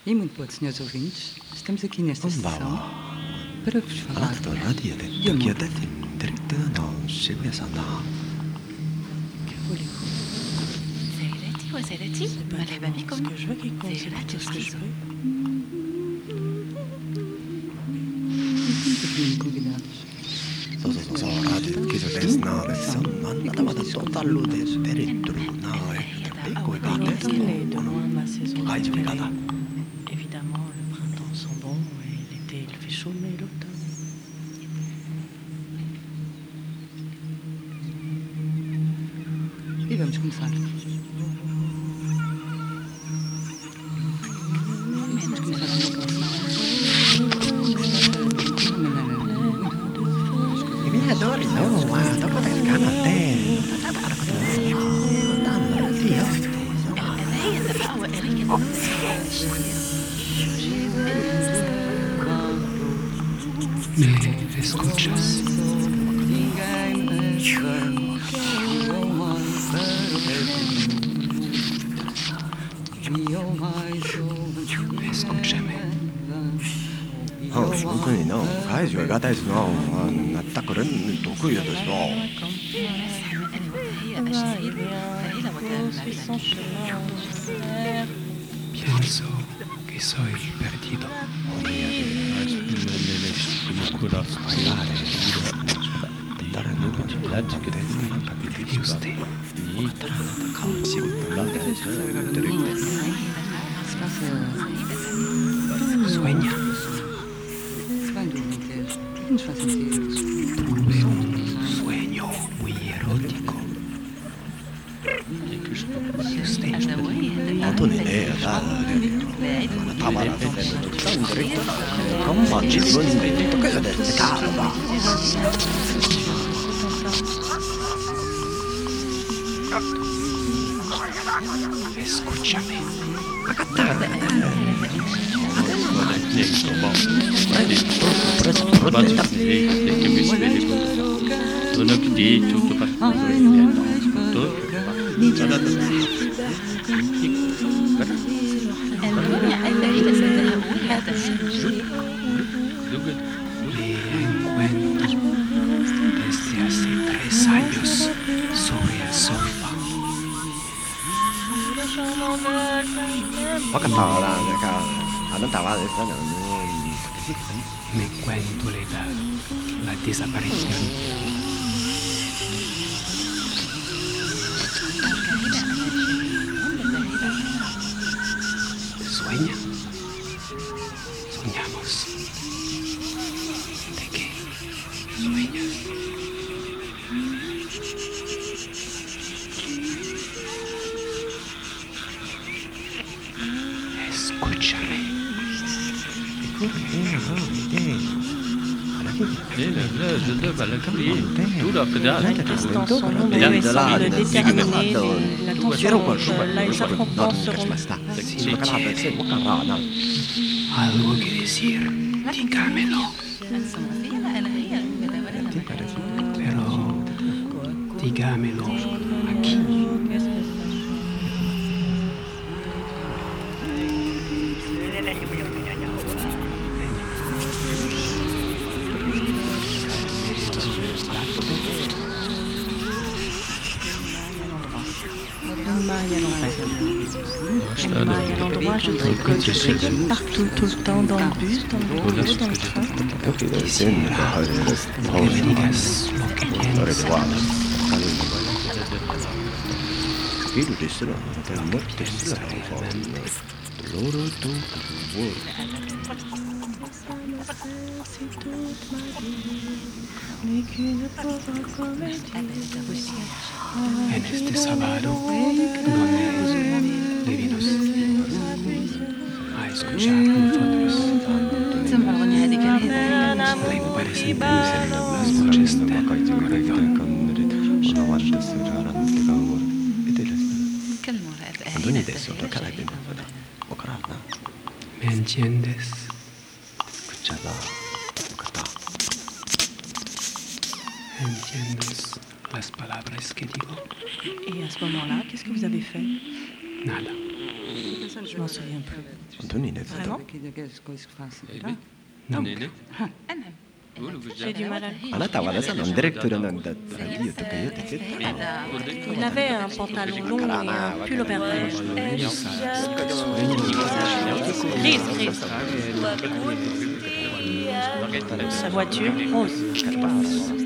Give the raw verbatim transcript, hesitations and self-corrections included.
E muito boa, senhores ouvintes. Estamos aqui nesta sessão para vos falar de amor. Que voulez-vous? Zerati, ma lei va mi come? Je veux qu'il compte, c'est ce que je veux. Convidados. そうそうそうそう、ラジオ記事ですな、ですなんだまだトータルでテレトルな、え、でこいがね、会場がだ。 Évidemment, le printemps sent bon et l'été il fait chaud, mais l'automne. E vamos começar. Vamos começar com uma canção. I miei no, ma dopo del canale. Danno, Dio. هي الدفعة وإريد Me escuchas. Escúchame. 本当にの会場が大事のなったくれん得意ですの。 هي أشهد فهي متابعة. Pienso que soy perdido. ¿Y usted? Sueña. Tuve un sueño muy erótico. ¿Y usted? 本当にね、だたまらせてるときたんでると、こんな自分で得意ですからば。 Escúchame. 分かったわね。 Le encuentro desde hace tres años sobre el sofá. 分かったわなんかあなたはですね。 Me cuento la edad, la desaparición. Sueña. Soñamos. ¿De qué sueñas? Escúchame. Restons son nom de essayer de déterminer l'intention là et sa récompense seront Si quieres algo que decir, dígamelo. Pero dígamelo aquí. Maille à l'endroit. Maille à l'endroit, je tricote, je tricote partout, tout le temps, dans le bus, dans le bureau, dans le train. Quisiera que me digas lo que piensas. ビルですら、持ってすら、ロールドウォー En este sábado donde debimos a escuchar nosotros. Le parecen las noches del corazón. ¿Me entiendes? ¿Entiendes las palabras que digo? Et à ce moment-là, qu'est-ce que vous avez fait? Nada. Je m'en souviens plus. 本当に寝てた Vraiment? Non. Néné. J'ai du mal à le あなた和田さんのディレクトルなんだったらいいよとか言うて絶対 Il avait un pantalon long et un pull au vert. Grise, grise. Sa voiture, rose.